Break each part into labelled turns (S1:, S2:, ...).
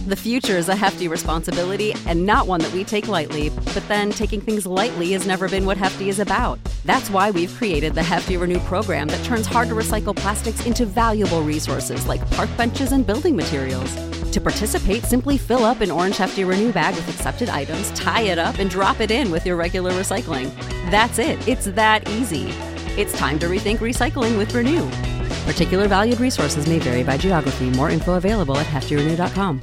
S1: The future is a hefty responsibility and not one that we take lightly, but then taking things lightly has never been what Hefty is about. That's why we've created the Hefty Renew program that turns hard-to-recycle plastics into valuable resources like park benches and building materials. To participate, simply fill up an orange Hefty Renew bag with accepted items, tie it up, and drop it in with your regular recycling. That's it. It's that easy. It's time to rethink recycling with Renew. Particular valued resources may vary by geography. More info available at heftyrenew.com.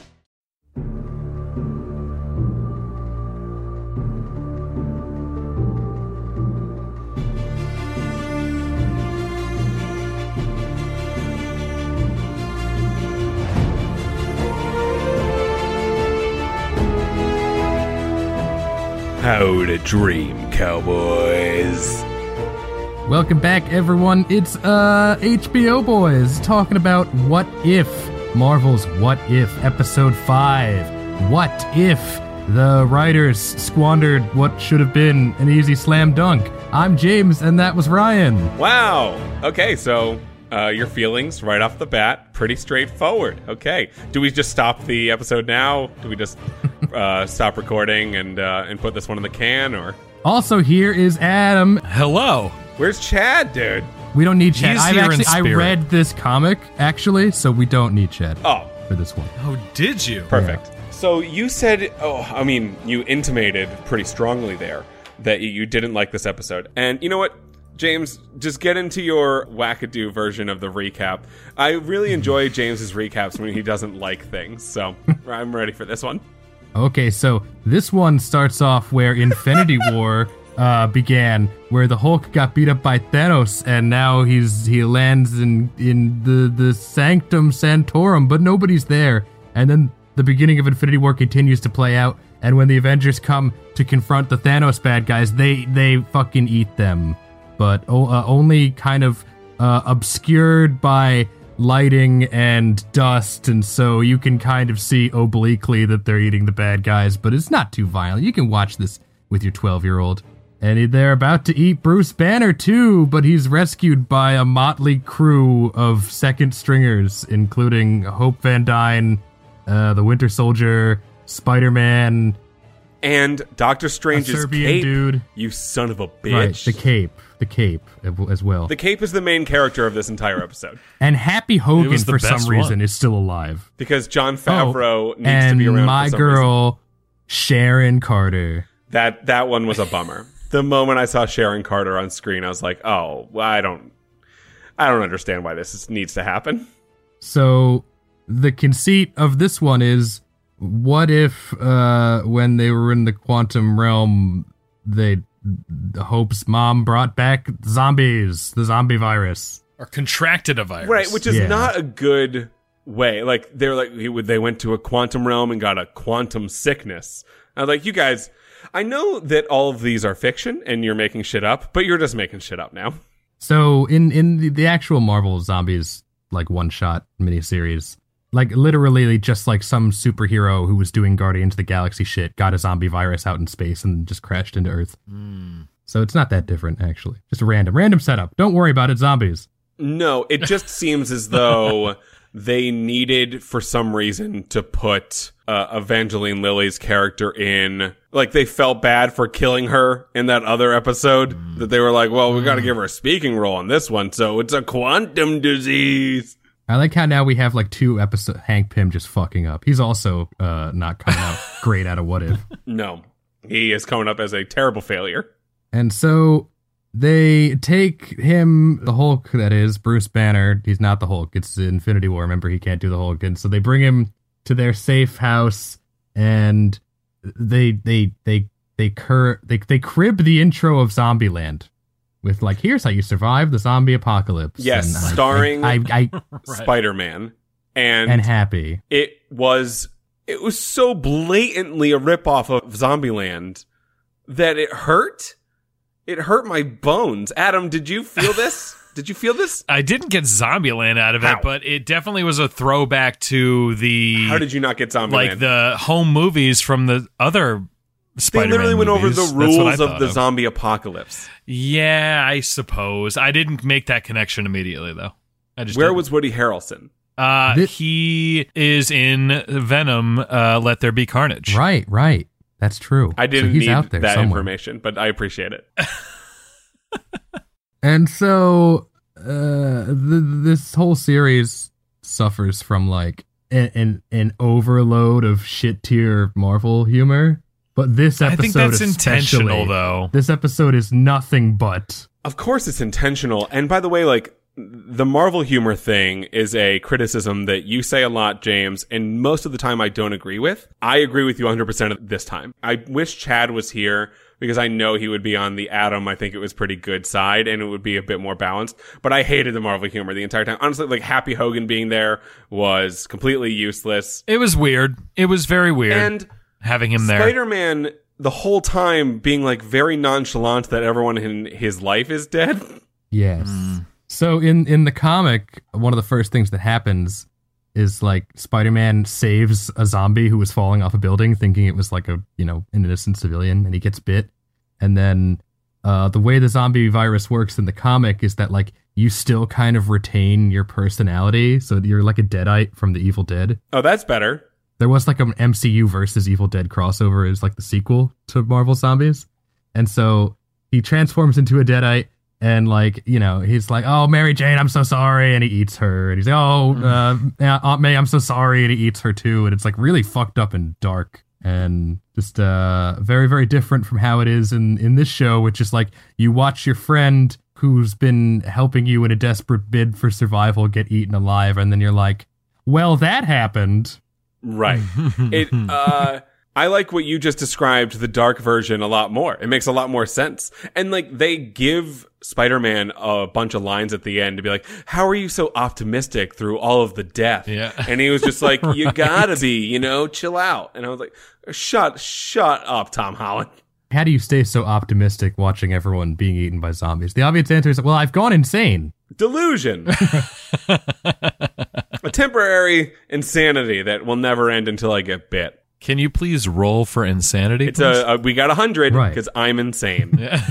S2: How to dream, cowboys.
S3: Welcome back, everyone. It's HBO Boys talking about What If, Marvel's What If, Episode 5. What if the writers squandered what should have been an easy slam dunk? I'm James, and that was Ryan.
S2: Wow. Okay, so your feelings right off the bat, pretty straightforward. Okay. Do we just stop the episode now? Do we just stop recording and put this one in the can, or?
S3: Also here is Adam.
S4: Hello.
S2: Where's Chad, dude?
S3: We don't need Chad.
S4: He's here in
S3: I
S4: spirit.
S3: read this comic, actually, so we don't need Chad for this one.
S4: Oh, did you?
S2: Perfect. Yeah. So you said, you intimated pretty strongly there that you didn't like this episode. And you know what, James, just get into your wackadoo version of the recap. I really enjoy James's recaps when he doesn't like things, so I'm ready for this one.
S3: Okay, so this one starts off where Infinity War began, where the Hulk got beat up by Thanos, and now he lands in the Sanctum Sanctorum, but nobody's there. And then the beginning of Infinity War continues to play out, and when the Avengers come to confront the Thanos bad guys, they fucking eat them, but only kind of obscured by lighting and dust, and so you can kind of see obliquely that they're eating the bad guys, but it's not too violent. You can watch this with your 12-year-old. And they're about to eat Bruce Banner too, but he's rescued by a motley crew of second stringers, including Hope Van Dyne, the Winter Soldier, Spider-Man,
S2: and Doctor Strange's
S3: Serbian
S2: cape.
S3: Dude.
S2: You son of a bitch.
S3: Right, the cape as well.
S2: The cape is the main character of this entire episode.
S3: And Happy Hogan,
S4: was the
S3: for some
S4: best
S3: reason,
S4: one.
S3: is still alive.
S2: Because Jon Favreau needs
S3: and
S2: to be around
S3: my
S2: for some
S3: girl,
S2: reason.
S3: Sharon Carter.
S2: That one was a bummer. The moment I saw Sharon Carter on screen, I was like, oh, I don't understand why this needs to happen.
S3: So the conceit of this one is, what if when they were in the quantum realm, Hope's mom brought back zombies, the zombie virus,
S4: Or contracted a virus.
S2: Right, which is not a good way. Like, they went to a quantum realm and got a quantum sickness. I was like, you guys, I know that all of these are fiction and you're making shit up, but you're just making shit up now.
S3: So in the actual Marvel Zombies, like, one-shot miniseries, like, literally just like some superhero who was doing Guardians of the Galaxy shit got a zombie virus out in space and just crashed into Earth. So it's not that different, actually. Just a random setup. Don't worry about it, zombies.
S2: No, it just seems as though they needed, for some reason, to put Evangeline Lilly's character in. Like, they felt bad for killing her in that other episode. That they were like, well, we got to give her a speaking role on this one, so it's a quantum disease.
S3: I like how now we have, like, 2 episodes, Hank Pym just fucking up. He's also not coming out great out of What If.
S2: No, he is coming up as a terrible failure.
S3: And so they take him, the Hulk, that is, Bruce Banner. He's not the Hulk. It's Infinity War. Remember, he can't do the Hulk. And so they bring him to their safe house, and they crib the intro of Zombieland with, like, here's how you survive the zombie apocalypse.
S2: Yes,
S3: and
S2: starring
S3: right.
S2: Spider-Man
S3: and Happy.
S2: It was so blatantly a ripoff of Zombieland that it hurt. It hurt my bones. Adam, did you feel this? Did you feel this?
S4: I didn't get Zombieland out of
S2: How?
S4: it, but it definitely was a throwback to the...
S2: How did you not get Zombieland?
S4: Like the home movies from the other Spider-Man
S2: They literally went over
S4: movies.
S2: the
S4: That's what I
S2: rules of
S4: thought
S2: the zombie apocalypse.
S4: Yeah, I suppose. I didn't make that connection immediately, though. I just
S2: Where
S4: didn't.
S2: was Woody Harrelson?
S4: He is in Venom, Let There Be Carnage.
S3: Right. That's true.
S2: I didn't
S3: so he's
S2: need
S3: out there
S2: that
S3: somewhere.
S2: information, but I appreciate it.
S3: And so this whole series suffers from like an overload of shit tier Marvel humor. But this episode,
S4: I think that's
S3: especially,
S4: intentional, though.
S3: This episode is nothing but.
S2: Of course it's intentional. And by the way, like, the Marvel humor thing is a criticism that you say a lot, James, and most of the time I don't agree with. I agree with you 100% this time. I wish Chad was here because I know he would be on the Adam, I think it was pretty good side, and it would be a bit more balanced. But I hated the Marvel humor the entire time. Honestly, like, Happy Hogan being there was completely useless.
S4: It was weird. It was very weird.
S2: And
S4: having him there.
S2: Spider-Man, the whole time, being, like, very nonchalant that everyone in his life is dead.
S3: Yes. So in the comic, one of the first things that happens is like Spider-Man saves a zombie who was falling off a building, thinking it was like an innocent civilian, and he gets bit. And then the way the zombie virus works in the comic is that like you still kind of retain your personality, so you're like a Deadite from the Evil Dead.
S2: Oh, that's better.
S3: There was like an MCU versus Evil Dead crossover. It was like the sequel to Marvel Zombies. And so he transforms into a Deadite. And, like, he's like, oh, Mary Jane, I'm so sorry. And he eats her. And he's like, Aunt May, I'm so sorry. And he eats her, too. And it's, like, really fucked up and dark. And just very, very different from how it is in this show, which is, like, you watch your friend who's been helping you in a desperate bid for survival get eaten alive. And then you're like, well, that happened.
S2: Right. I like what you just described, the dark version, a lot more. It makes a lot more sense. And, like, they give Spider-Man a bunch of lines at the end to be like, how are you so optimistic through all of the death?
S4: Yeah.
S2: And he was just like, you gotta be, chill out. And I was like, shut up, Tom Holland.
S3: How do you stay so optimistic watching everyone being eaten by zombies? The obvious answer is, well, I've gone insane.
S2: Delusion. A temporary insanity that will never end until I get bit.
S4: Can you please roll for insanity?
S2: It's we got 100
S3: Right.
S2: because I'm insane.
S4: Yeah.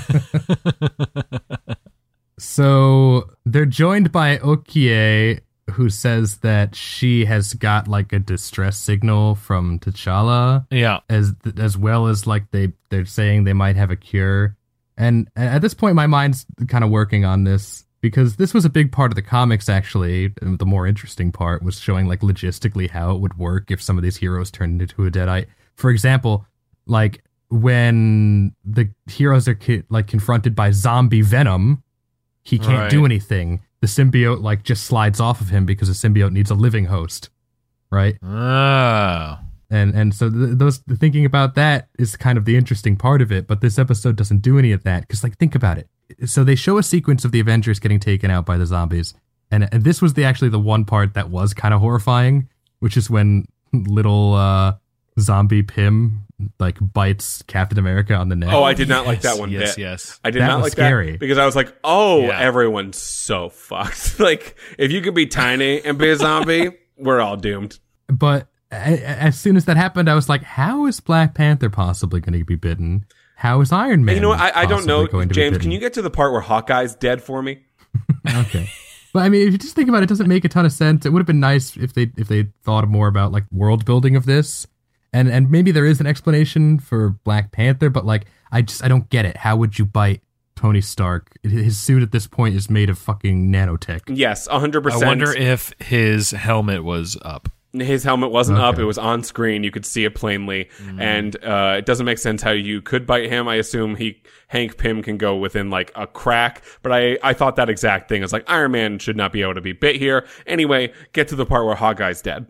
S3: So they're joined by Okie, who says that she has got like a distress signal from T'Challa,
S4: Yeah.
S3: as well as like they're saying they might have a cure. And at this point, my mind's kind of working on this because this was a big part of the comics. Actually, and the more interesting part was showing like logistically how it would work if some of these heroes turned into a Deadite. For example, like when the heroes are confronted by zombie Venom, he can't do anything. The symbiote like just slides off of him because a symbiote needs a living host, right?
S4: Oh.
S3: And so thinking about that is kind of the interesting part of it. But this episode doesn't do any of that because, like, think about it. So they show a sequence of the Avengers getting taken out by the zombies, and this was actually the one part that was kind of horrifying, which is when little zombie Pym like bites Captain America on the neck.
S2: Oh, I did not like that one bit.
S4: Yes.
S2: I did
S3: That
S2: not
S3: was
S2: like
S3: scary.
S2: that because I was like, oh,
S4: Yeah.
S2: everyone's so fucked. Like, if you could be tiny and be a zombie, we're all doomed.
S3: But as soon as that happened, I was like, how is Black Panther possibly going to be bitten? How is Iron Man?
S2: And you know what? I don't know,
S3: possibly going to be
S2: James.
S3: bitten?
S2: Can you get to the part where Hawkeye's dead for me?
S3: Okay. But I mean, if you just think about it, it doesn't make a ton of sense. It would have been nice if they thought more about like world building of this. And maybe there is an explanation for Black Panther, but like I don't get it. How would you bite Tony Stark? His suit at this point is made of fucking nanotech.
S2: Yes, 100%.
S4: I wonder if his helmet was up.
S2: His helmet wasn't up.
S3: Okay.
S2: It was on screen. You could see it plainly. And it doesn't make sense how you could bite him. I assume Hank Pym can go within like a crack. But I thought that exact thing. I was like, Iron Man should not be able to be bit here. Anyway, get to the part where Hawkeye's dead.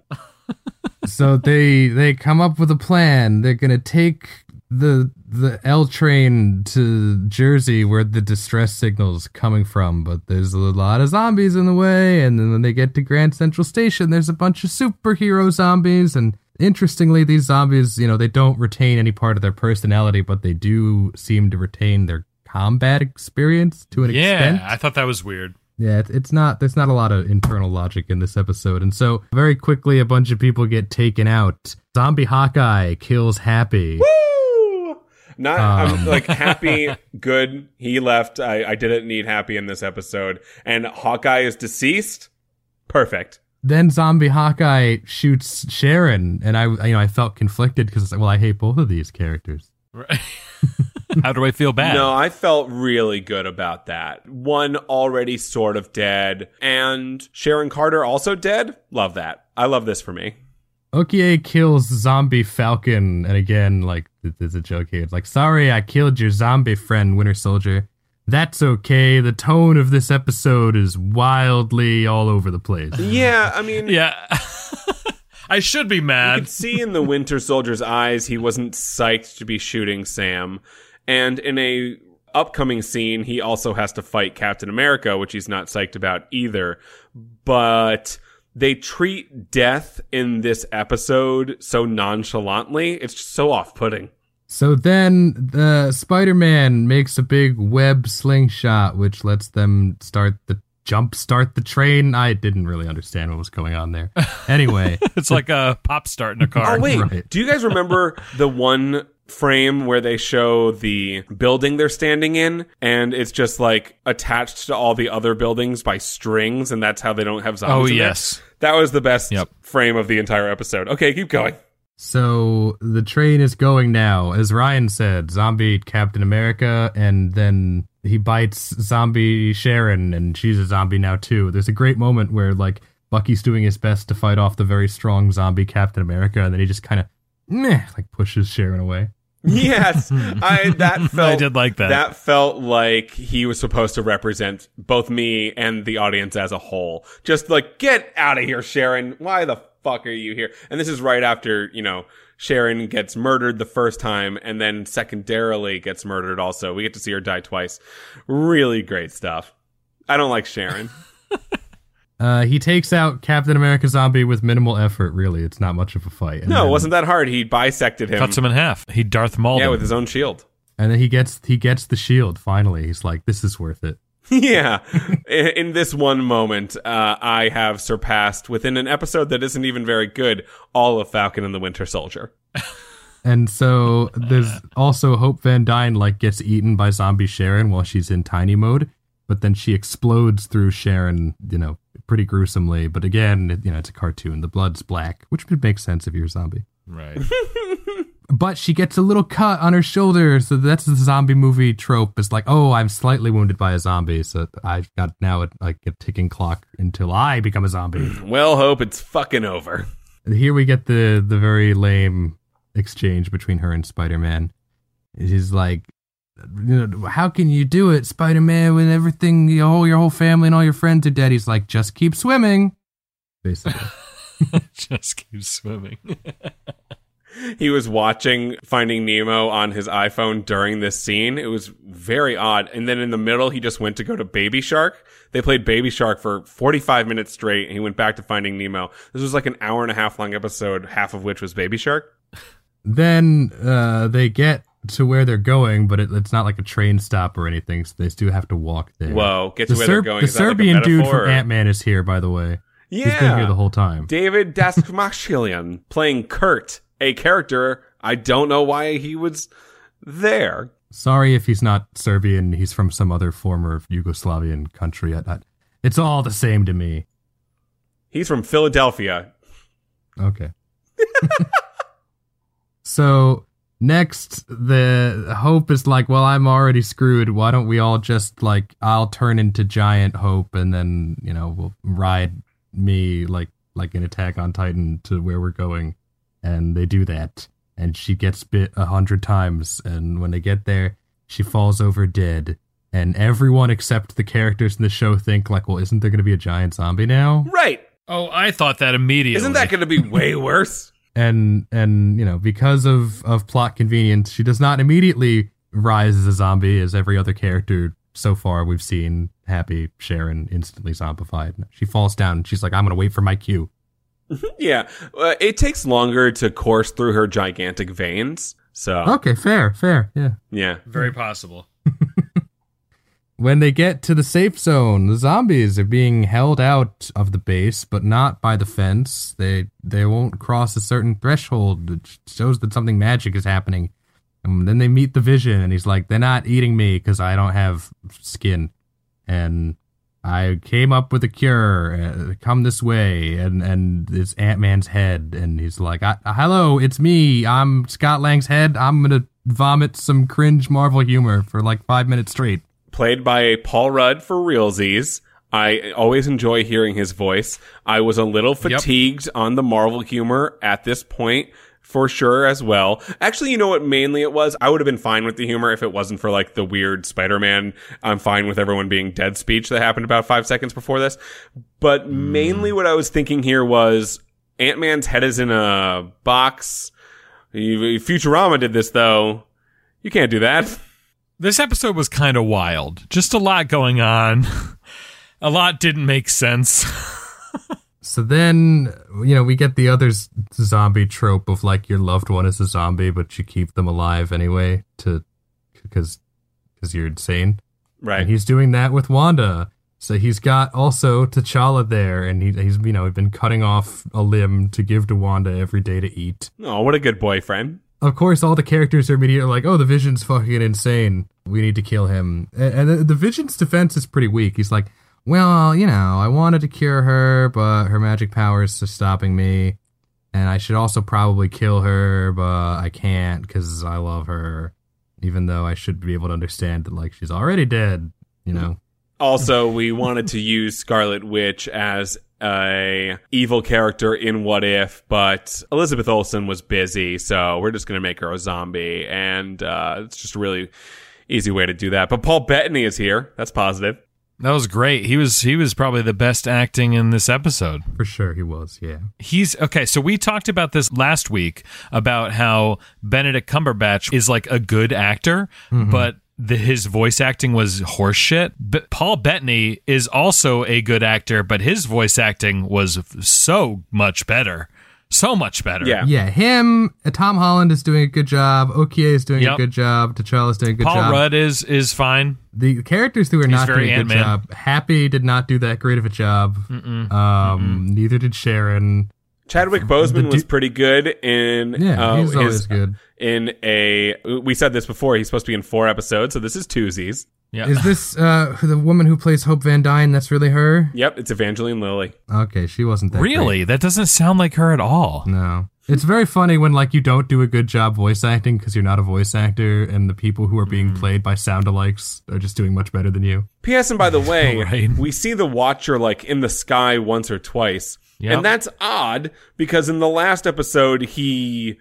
S3: So they come up with a plan. They're gonna take the L train to Jersey where the distress signal's coming from, but there's a lot of zombies in the way, and then when they get to Grand Central Station, there's a bunch of superhero zombies, and interestingly, these zombies, they don't retain any part of their personality, but they do seem to retain their combat experience to an extent.
S4: Yeah, I thought that was weird.
S3: Yeah, there's not a lot of internal logic in this episode. And so very quickly a bunch of people get taken out. Zombie Hawkeye kills Happy.
S2: Woo! I'm like Happy, good. He left. I didn't need Happy in this episode. And Hawkeye is deceased. Perfect.
S3: then Zombie Hawkeye shoots Sharon, and I felt conflicted because it's like, well, I hate both of these characters.
S4: Right. How do I feel bad?
S2: No, I felt really good about that. One already sort of dead, and Sharon Carter also dead. Love that. I love this for me.
S3: Okie kills Zombie Falcon, and again, like, there's a joke here. It's like, sorry, I killed your zombie friend, Winter Soldier. That's okay. The tone of this episode is wildly all over the place.
S2: Yeah, I mean...
S4: Yeah. I should be
S2: You
S4: mad.
S2: could see in the Winter Soldier's eyes he wasn't psyched to be shooting Sam. And in a upcoming scene, he also has to fight Captain America, which he's not psyched about either. But they treat death in this episode so nonchalantly. It's just so off-putting.
S3: So then the Spider-Man makes a big web slingshot, which lets them start the train. I didn't really understand what was going on there. Anyway.
S4: It's like a pop start in a car.
S2: Oh, wait.
S3: Right.
S2: Do you guys remember the one frame where they show the building they're standing in, and it's just like attached to all the other buildings by strings, and that's how they don't have zombies in there?
S4: Yes.
S2: That was the best
S4: Yep.
S2: frame of the entire episode. Okay, keep going.
S3: So the train is going now. As Ryan said, zombie Captain America, and then he bites zombie Sharon, and she's a zombie now too. There's a great moment where like Bucky's doing his best to fight off the very strong zombie Captain America, and then he just kind of like pushes Sharon away.
S2: Yes, that felt.
S4: I did like that.
S2: That felt like he was supposed to represent both me and the audience as a whole. Just like, get out of here, Sharon. Why the fuck are you here? And this is right after, Sharon gets murdered the first time, and then secondarily gets murdered also. We get to see her die twice. Really great stuff. I don't like Sharon.
S3: He takes out Captain America zombie with minimal effort, really. It's not much of a fight. And
S2: No,
S3: then,
S2: it wasn't that hard. He bisected him.
S4: Cuts him in half. He Darth Mauled
S2: Yeah,
S4: him.
S2: with his own shield.
S3: And then he gets the shield, finally. He's like, this is worth it.
S2: Yeah. In this one moment, I have surpassed, within an episode that isn't even very good, all of Falcon and the Winter Soldier.
S3: And so there's also Hope Van Dyne gets eaten by zombie Sharon while she's in tiny mode, but then she explodes through Sharon, pretty gruesomely. But again, it's a cartoon. The blood's black, which would make sense if you're a zombie.
S4: Right.
S3: But she gets a little cut on her shoulder, so that's the zombie movie trope. It's like, oh, I'm slightly wounded by a zombie, so I've got now a ticking clock until I become a zombie.
S2: Well, Hope, it's fucking over.
S3: Here we get the very lame exchange between her and Spider-Man. She's like, how can you do it, Spider-Man, when everything, your whole family and all your friends are dead? He's like, just keep swimming, basically.
S4: Just keep swimming.
S2: He was watching Finding Nemo on his iPhone during this scene. It was very odd. And then in the middle, he just went to go to Baby Shark. They played Baby Shark for 45 minutes straight, and he went back to Finding Nemo. This was like an hour and a half long episode, half of which was Baby Shark.
S3: Then they get to where they're going, but it's not like a train stop or anything, so they still have to walk there.
S2: Whoa, get to where they're going.
S3: The
S2: Is that like a
S3: Serbian dude
S2: metaphor,
S3: from
S2: or-
S3: Ant-Man is here, by the way.
S2: Yeah.
S3: He's been here the whole time.
S2: David Dastmalchian playing Kurt, a character I don't know why he was there.
S3: Sorry if he's not Serbian, he's from some other former Yugoslavian country. It's all the same to me.
S2: He's from Philadelphia.
S3: Okay. So next, the Hope is like, well, I'm already screwed. Why don't we all just I'll turn into giant Hope, and then we'll ride me like an Attack on Titan to where we're going. And they do that, and she gets bit 100 times, and when they get there, she falls over dead. And everyone except the characters in the show think well, isn't there going to be a giant zombie now?
S2: Right.
S4: Oh, I thought that immediately.
S2: Isn't that going to be way worse?
S3: And because of plot convenience, she does not immediately rise as a zombie, as every other character so far we've seen. Happy Sharon instantly zombified. She falls down, and she's like, I'm going to wait for my cue.
S2: Yeah. It takes longer to course through her gigantic veins. So,
S3: Okay, fair, yeah.
S2: yeah.
S4: Very possible.
S3: When they get to the safe zone, the zombies are being held out of the base, but not by the fence. They won't cross a certain threshold, which shows that something magic is happening. And then they meet the Vision, and he's like, they're not eating me because I don't have skin. And I came up with a cure. Come this way. And it's Ant-Man's head. And he's like, hello, it's me. I'm Scott Lang's head. I'm going to vomit some cringe Marvel humor for like 5 minutes straight.
S2: Played by Paul Rudd for realsies. I always enjoy hearing his voice. I was a little fatigued on the Marvel humor at this point, for sure, as well. Actually, you know what mainly it was? I would have been fine with the humor if it wasn't for, like, the weird Spider-Man, I'm fine with everyone being dead speech that happened about 5 seconds before this. But mainly what I was thinking here was Ant-Man's head is in a box. Futurama did this, though. You can't do that.
S4: This episode was kind of wild. Just a lot going on. A lot didn't make sense.
S3: So then, we get the other zombie trope of, like, your loved one is a zombie, but you keep them alive anyway because you're insane.
S2: Right.
S3: And he's doing that with Wanda. So he's got also T'Challa there, and he's been cutting off a limb to give to Wanda every day to eat.
S2: Oh, what a good boyfriend.
S3: Of course, all the characters are immediately like, oh, the Vision's fucking insane. We need to kill him. And the Vision's defense is pretty weak. He's like, well, I wanted to cure her, but her magic powers are stopping me. And I should also probably kill her, but I can't because I love her. Even though I should be able to understand that, like, she's already dead,
S2: Also, we wanted to use Scarlet Witch as a evil character in What If, but Elizabeth Olsen was busy, so we're just going to make her a zombie, and it's just a really easy way to do that. But Paul Bettany is here. That's positive.
S4: That was great. He was probably the best acting in this episode.
S3: For sure he was, yeah.
S4: He's okay, so we talked about this last week about how Benedict Cumberbatch is like a good actor, but his voice acting was horseshit. But Paul Bettany is also a good actor, but his voice acting was so much better. So much better.
S3: Yeah, him, Tom Holland is doing a good job. Okie is doing a good job. T'Challa's doing a good job.
S4: Paul Rudd is fine.
S3: The characters who are not doing a good job. Happy did not do that great of a job. Neither did Sharon.
S2: Chadwick Boseman was pretty good in
S3: he's always good.
S2: We said this before, he's supposed to be in 4 episodes, so this is twosies.
S4: Yeah.
S3: Is this the woman who plays Hope Van Dyne? That's really her?
S2: Yep, it's Evangeline Lilly.
S3: Okay, she wasn't that
S4: Really?
S3: great.
S4: That doesn't sound like her at all.
S3: No. It's very funny when, like, you don't do a good job voice acting because you're not a voice actor, and the people who are being played by sound-alikes are just doing much better than you.
S2: P.S. and by the way,
S4: Right.
S2: we see the Watcher, like, in the sky once or twice.
S4: Yep.
S2: And that's odd, because in the last episode, he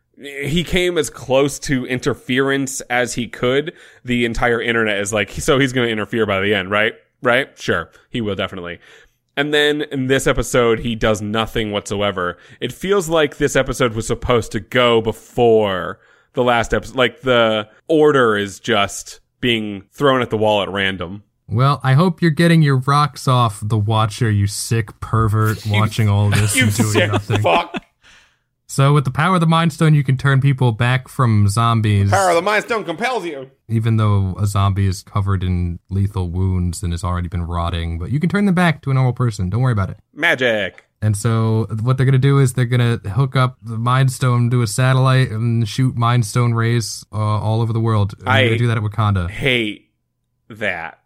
S2: came as close to interference as he could. The entire internet is like, so he's going to interfere by the end, right? Right? Sure. He will, definitely. And then in this episode, he does nothing whatsoever. It feels like this episode was supposed to go before the last episode. Like, the order is just being thrown at the wall at random.
S3: Well, I hope you're getting your rocks off, the Watcher, you sick pervert, watching all this
S2: You
S3: and doing
S2: sick
S3: nothing.
S2: fuck.
S3: So with the power of the Mind Stone, you can turn people back from zombies.
S2: Power of the Mind Stone compels you.
S3: Even though a zombie is covered in lethal wounds and has already been rotting, but you can turn them back to a normal person. Don't worry about it.
S2: Magic.
S3: And so what they're going to do is they're going to hook up the Mind Stone to a satellite and shoot Mind Stone rays all over the world. And they're going to do that at Wakanda.
S2: Hate that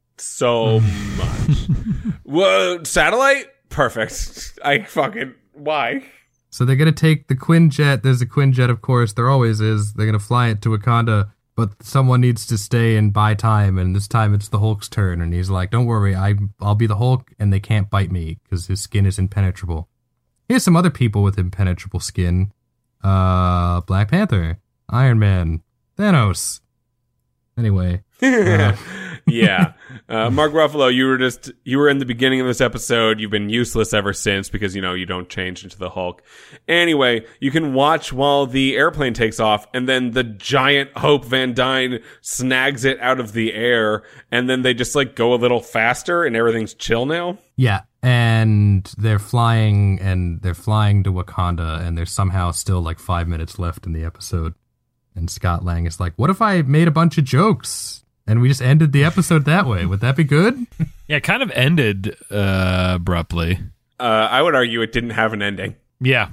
S2: so much. Whoa, satellite? Perfect. Why?
S3: So they're going to take the Quinjet. There's a Quinjet, of course. There always is. They're going to fly it to Wakanda, but someone needs to stay and buy time, and this time it's the Hulk's turn, and he's like, don't worry, I'll be the Hulk, and they can't bite me, because his skin is impenetrable. Here's some other people with impenetrable skin. Black Panther, Iron Man, Thanos. Anyway.
S2: Yeah. Mark Ruffalo, you were in the beginning of this episode. You've been useless ever since because, you don't change into the Hulk. Anyway, you can watch while the airplane takes off and then the giant Hope Van Dyne snags it out of the air and then they just go a little faster and everything's chill now.
S3: Yeah. And they're flying to Wakanda and there's somehow still 5 minutes left in the episode. And Scott Lang is like, what if I made a bunch of jokes and we just ended the episode that way? Would that be good?
S4: Yeah, it kind of ended abruptly.
S2: I would argue it didn't have an ending.
S4: Yeah.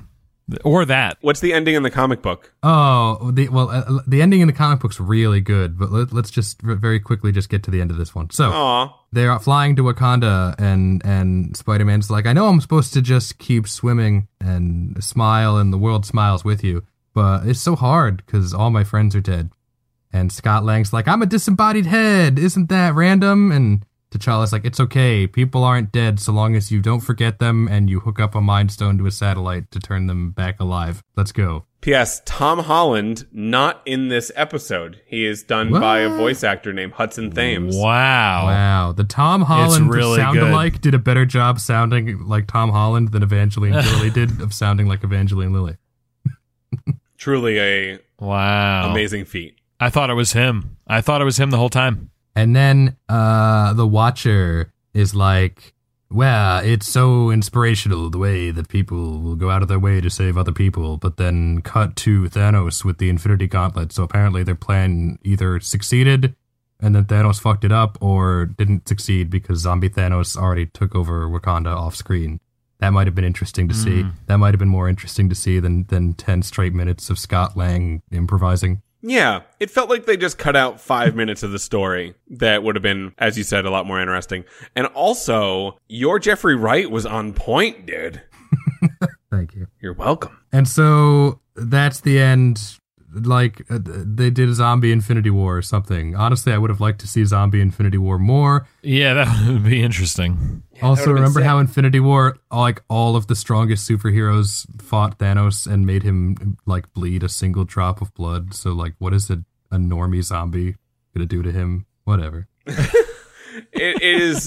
S4: Or that.
S2: What's the ending in the comic book?
S3: Oh, the ending in the comic book's really good, but let's just very quickly just get to the end of this one. So,
S2: Aw.
S3: they're flying to Wakanda, and Spider-Man's like, I know I'm supposed to just keep swimming and smile, and the world smiles with you, but it's so hard because all my friends are dead. And Scott Lang's like, I'm a disembodied head, isn't that random? And T'Challa's like, it's okay, people aren't dead so long as you don't forget them and you hook up a Mind Stone to a satellite to turn them back alive. Let's go.
S2: P.S. Tom Holland, not in this episode. He is done by a voice actor named Hudson Thames.
S4: Wow.
S3: The Tom Holland
S4: really
S3: sound-alike did a better job sounding like Tom Holland than Evangeline Lilly did of sounding like Evangeline Lilly.
S2: Truly a amazing feat.
S4: I thought it was him. The whole time.
S3: And then the Watcher is like, well, it's so inspirational the way that people will go out of their way to save other people, but then cut to Thanos with the Infinity Gauntlet. So apparently their plan either succeeded and then Thanos fucked it up, or didn't succeed because zombie Thanos already took over Wakanda off screen. That might have been interesting to see. That might have been more interesting to see than 10 straight minutes of Scott Lang improvising.
S2: Yeah, it felt like they just cut out 5 minutes of the story that would have been, as you said, a lot more interesting. And also, your Jeffrey Wright was on point, dude.
S3: Thank you.
S2: You're welcome.
S3: And so that's the end. Like, they did a zombie Infinity War or something. Honestly, I would have liked to see zombie Infinity War more.
S4: Yeah, that would be interesting.
S2: Yeah,
S3: also, remember how Infinity War, like, all of the strongest superheroes fought Thanos and made him, like, bleed a single drop of blood? So, like, what is a normie zombie gonna do to him? Whatever.
S2: It is,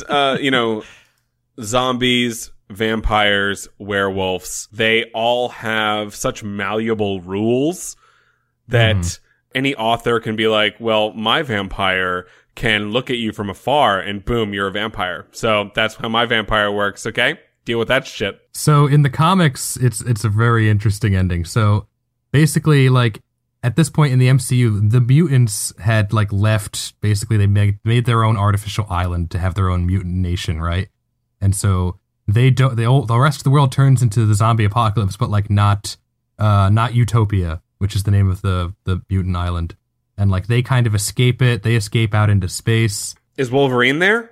S2: zombies, vampires, werewolves. They all have such malleable rules that any author can be like, well, my vampire can look at you from afar and boom, you're a vampire. So that's how my vampire works, okay? Deal with that shit.
S3: So in the comics, it's a very interesting ending. So basically, like, at this point in the MCU, the mutants had, like, left. Basically, they made their own artificial island to have their own mutant nation, right? And so the rest of the world turns into the zombie apocalypse, but, like, not Utopia, which is the name of the mutant island. And, like, they kind of escape it. They escape out into space.
S2: Is Wolverine there?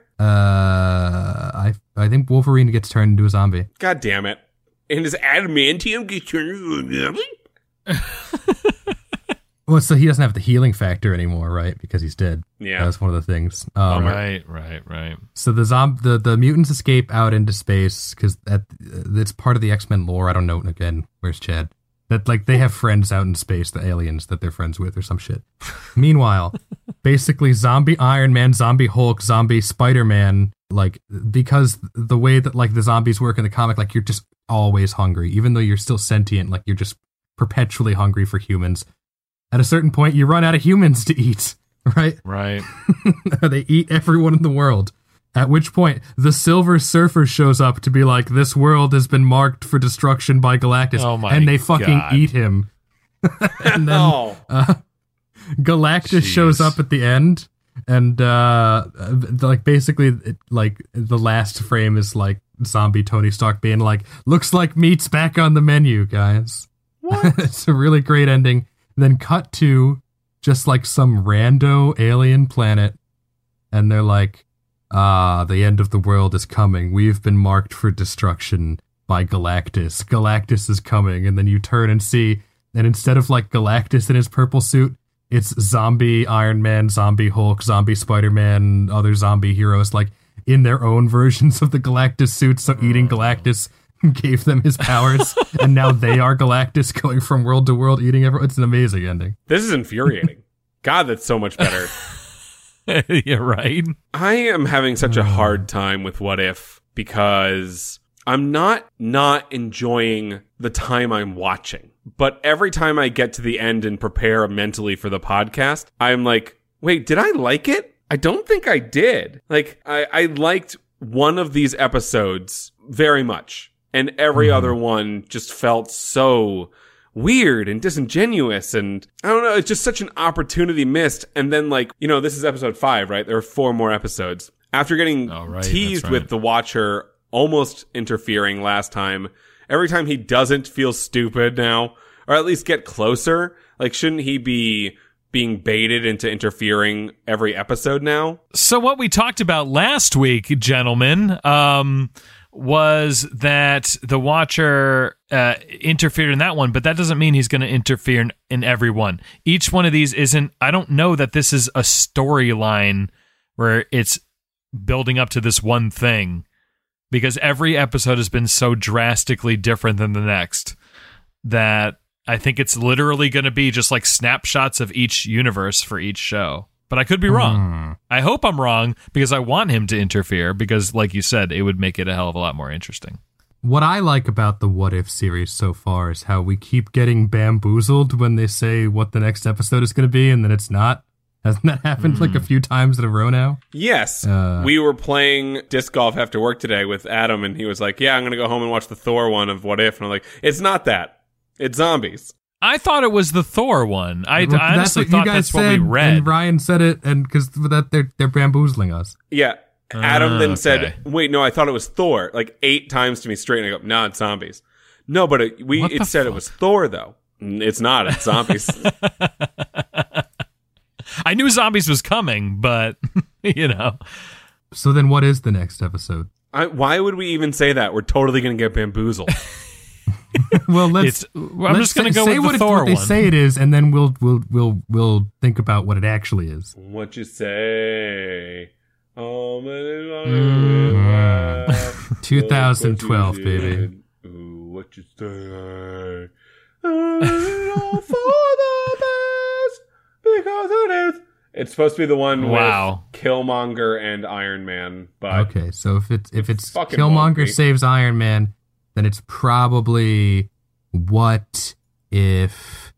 S3: I think Wolverine gets turned into a zombie.
S2: God damn it. And does Adamantium get turned into a zombie?
S3: Well, so he doesn't have the healing factor anymore, right? Because he's dead.
S2: Yeah.
S3: That's one of the things.
S4: Right.
S3: So the mutants escape out into space because it's part of the X-Men lore. I don't know. Again, where's Chad? That, like, they have friends out in space, the aliens that they're friends with or some shit. Meanwhile, basically zombie Iron Man, zombie Hulk, zombie Spider-Man, like, because the way that, like, the zombies work in the comic, like, you're just always hungry. Even though you're still sentient, like, you're just perpetually hungry for humans. At a certain point, you run out of humans to eat, right?
S4: Right.
S3: They eat everyone in the world. At which point, the Silver Surfer shows up to be like, this world has been marked for destruction by Galactus.
S4: Oh my
S3: and they fucking
S4: God.
S3: eat him. And then Galactus shows up at the end. And, like, basically, like, the last frame is, like, zombie Tony Stark being like, looks like meat's back on the menu, guys. What? It's a really great ending. Then cut to just, like, some rando alien planet. And they're like, the end of the world is coming. We've been marked for destruction by Galactus. Galactus is coming. And then you turn and see, and instead of, like, Galactus in his purple suit, it's zombie Iron Man, zombie Hulk, zombie Spider-Man, other zombie heroes, like, in their own versions of the Galactus suits. So eating Galactus gave them his powers. And now they are Galactus, going from world to world, eating everyone. It's an amazing ending.
S2: This is infuriating. God, that's so much better.
S4: Yeah, right.
S2: I am having such a hard time with What If because I'm not enjoying the time I'm watching. But every time I get to the end and prepare mentally for the podcast, I'm like, wait, did I like it? I don't think I did. Like, I liked one of these episodes very much. And every other one just felt so weird and disingenuous, and I don't know, it's just such an opportunity missed. And then, like, you know, this is episode 5, right? There are 4 more episodes. After getting teased with the Watcher almost interfering last time, every time he doesn't feel stupid now, or at least get closer, like, shouldn't he be being baited into interfering every episode now?
S4: So what we talked about last week, gentlemen, was that the Watcher interfered in that one, but that doesn't mean he's going to interfere in every one. Each one of these isn't, I don't know that this is a storyline where it's building up to this one thing, because every episode has been so drastically different than the next that I think it's literally going to be just like snapshots of each universe for each show. But I could be wrong. I hope I'm wrong, because I want him to interfere, because like you said, it would make it a hell of a lot more interesting.
S3: What I like about the What If series so far is how we keep getting bamboozled when they say what the next episode is going to be, and then it's not. Hasn't that happened like a few times in a row now?
S2: Yes. We were playing disc golf after work today with Adam, and he was like, yeah, I'm going to go home and watch the Thor one of What If. And I'm like, it's not that. It's zombies.
S4: I thought it was the Thor one. I
S3: Well,
S4: honestly thought that's what we read.
S3: And Ryan said it, and because that they're bamboozling us.
S2: Yeah. Adam then
S4: okay.
S2: said, wait, no, I thought it was Thor, like 8 times to me straight. And I go, no, it's zombies. No, but it said it was Thor, though. It's not. It's zombies.
S4: I knew zombies was coming, but, you know.
S3: So then what is the next episode?
S2: Why would we even say that? We're totally going to get bamboozled.
S3: Well,
S4: I'm just going to go with the Thor
S3: what they say it is, and then we'll think about what it actually is.
S2: What you say?
S3: 2012, baby.
S2: Ooh, what you say? All for the best, because it is. It's supposed to be the one with Killmonger and Iron Man. But
S3: okay, so if it's
S2: fucking
S3: Killmonger
S2: wonky.
S3: saves Iron Man, then it's probably What If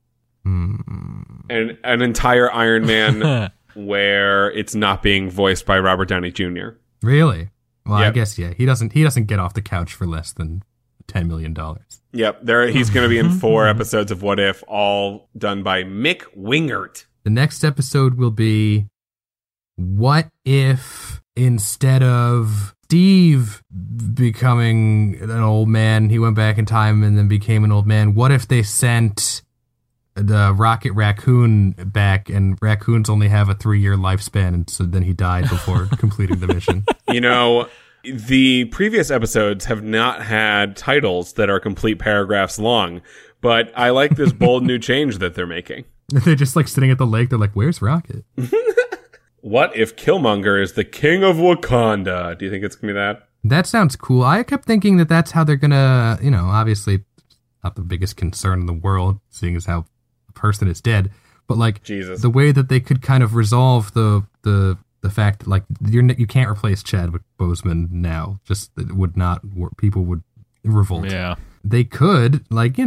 S2: an entire Iron Man where it's not being voiced by Robert Downey Jr.
S3: Really? Well,
S2: Yep.
S3: I guess he doesn't get off the couch for less than $10 million.
S2: Yep, he's going to be in 4 episodes of What If, all done by Mick Wingert.
S3: The next episode will be what if instead of Steve becoming an old man, he went back in time and then became an old man. What if they sent the Rocket Raccoon back, and raccoons only have a 3-year lifespan, and so then he died before completing the mission?
S2: You know, the previous episodes have not had titles that are complete paragraphs long, but I like this bold new change that they're making.
S3: They're just like sitting at the lake. They're like, "Where's Rocket?"
S2: What if Killmonger is the king of Wakanda? Do you think it's going to be that?
S3: That sounds cool. I kept thinking that that's how they're gonna, obviously not the biggest concern in the world, seeing as how the person is dead, but like
S2: Jesus.
S3: The way that they could kind of resolve the fact that like you can't replace Chadwick Boseman now. Just it would not work. People would revolt.
S4: Yeah.
S3: They could, like,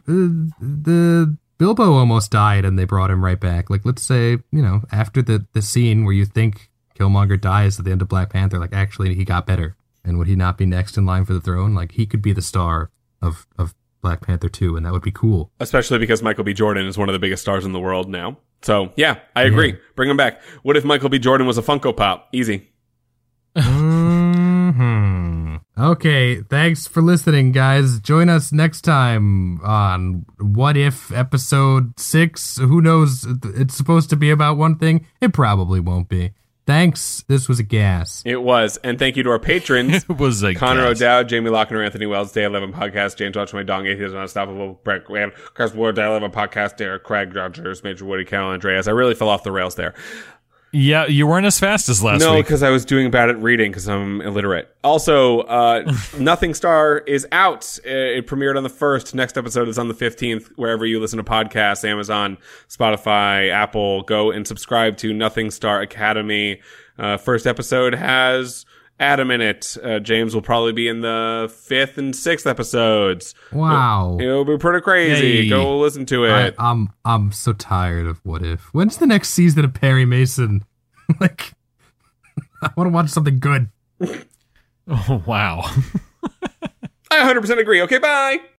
S3: the Bilbo almost died and they brought him right back. Like, let's say, after the scene where you think Killmonger dies at the end of Black Panther, like, actually he got better. And would he not be next in line for the throne? Like, he could be the star of Black Panther 2, and that would be cool.
S2: Especially because Michael B. Jordan is one of the biggest stars in the world now. So, yeah, I agree. Yeah. Bring him back. What if Michael B. Jordan was a Funko Pop? Easy.
S3: Okay, thanks for listening, guys. Join us next time on What If Episode 6. Who knows? It's supposed to be about one thing. It probably won't be. Thanks. This was a gas.
S2: It was. And thank you to our patrons.
S4: It was a
S2: Connor
S4: gas.
S2: O'Dowd, Jamie Lochner, Anthony Wells, Day 11 Podcast, James Watch My Dong, Atheism Unstoppable, Brett Graham, Chris Ward, Day 11 Podcast, Derek Craig, Rogers, Major Woody, Carol Andreas. I really fell off the rails there.
S4: Yeah, you weren't as fast as last
S2: No,
S4: week.
S2: because I was doing bad at reading because I'm illiterate. Also, Nothing Star is out. It premiered on the 1st. Next episode is on the 15th. Wherever you listen to podcasts, Amazon, Spotify, Apple, go and subscribe to Nothing Star Academy. First episode has Adam in it. James will probably be in the 5th and 6th episodes.
S3: Wow.
S2: It'll be pretty crazy.
S4: Hey.
S2: Go listen to it.
S3: I'm so tired of What If. When's the next season of Perry Mason? Like, I want to watch something good.
S4: Oh, wow.
S2: I 100% agree. Okay, bye.